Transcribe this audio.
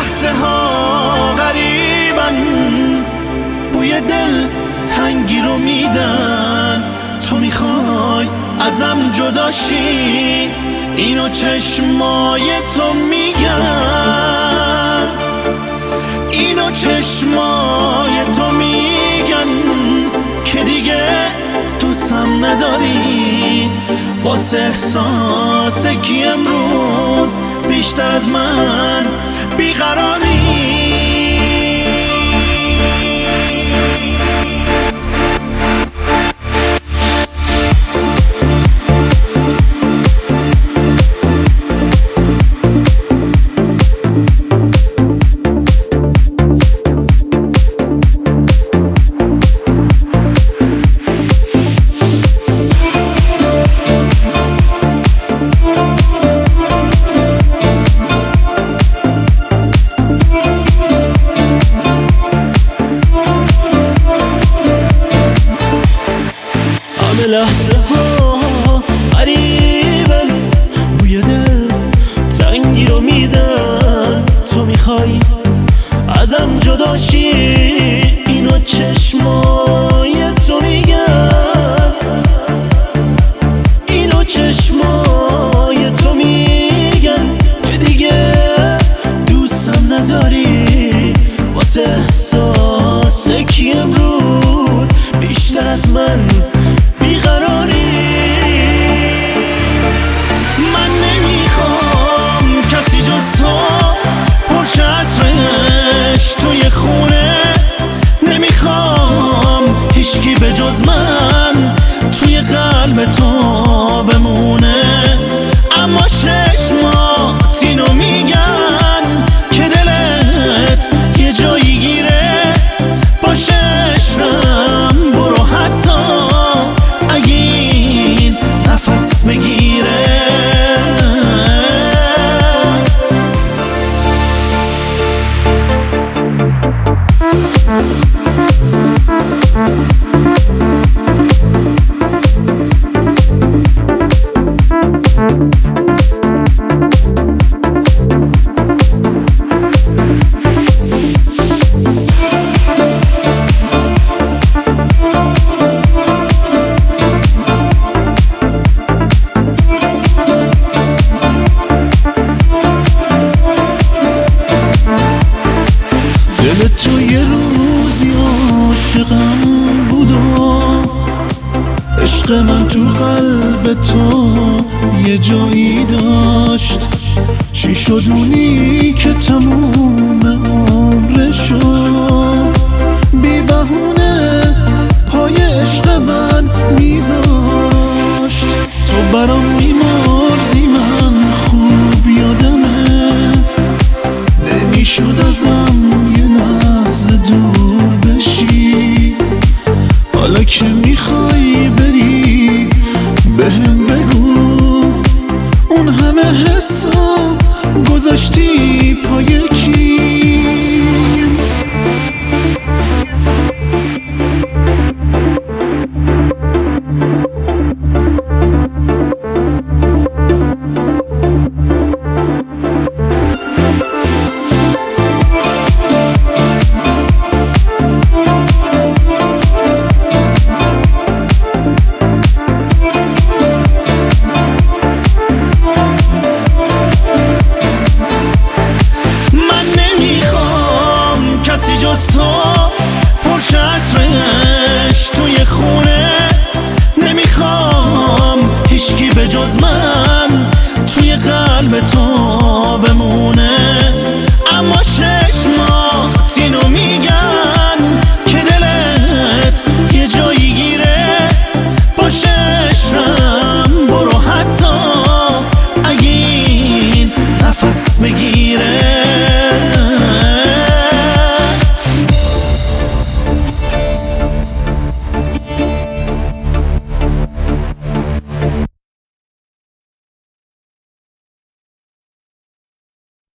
لحظه ها غریبن، بوی دل تنگی رو میدن. تو میخوای ازم جدا شی، اینو چشمای تو میگن، اینو چشمای تو میگن که دیگه دوستم نداری. واسه احساس کی امروز بیشتر از من بیقراری؟ لحظه ها قریبه، بوی دل تنگی رو میدن. تو میخوای ازم جدا شی، اینو چشمای تو میگن، اینو چشمای تو میگن که دیگه دوستم نداری. واسه احساس کی امروز بیشتر از من بیقراری؟ من نمیخوام کسی جز تو پرشه عطرش توی خونه، نمیخوام هیچکی به جز من توی قلب تو بمونه. اما چشمات اینو میگن که دلت یه جایی گیره. باشه عشقم برو حتی اگه این نفس بگیره. دل تو یه روزی عاشقم بود و عشق من تو قلب تو یه جایی داشت. چی شد اونی که تموم عمرشو بی بهونه پای عشق من میذاشت؟ تو برام میمردی، من خوب یادمه، نمیشد ازم یه لحظه دور بشی. حالا که میخوای بری بهم بگو اون همه حسا